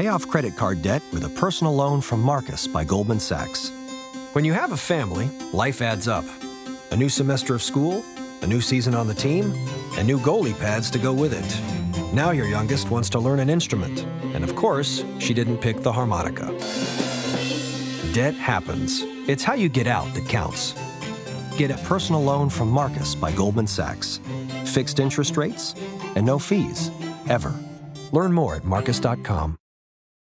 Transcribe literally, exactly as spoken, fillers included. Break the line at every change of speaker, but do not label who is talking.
Pay off credit card debt with a personal loan from Marcus by Goldman Sachs. When you have a family, life adds up. A new semester of school, a new season on the team, and new goalie pads to go with it. Now your youngest wants to learn an instrument, and of course, she didn't pick the harmonica. Debt happens. It's how you get out that counts. Get a personal loan from Marcus by Goldman Sachs. Fixed interest rates and no fees, ever. Learn more at marcus dot com.